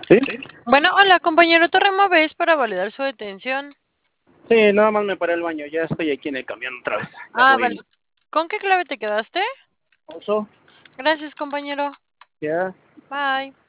¿Sí? Bueno, hola compañero, ¿te removes para validar su detención? Sí, nada más me paré al baño. Ya estoy aquí en el camión otra vez. Ya Ah, vale. voy. ¿Con qué clave te quedaste? Oso, Gracias, compañero. ya. Bye.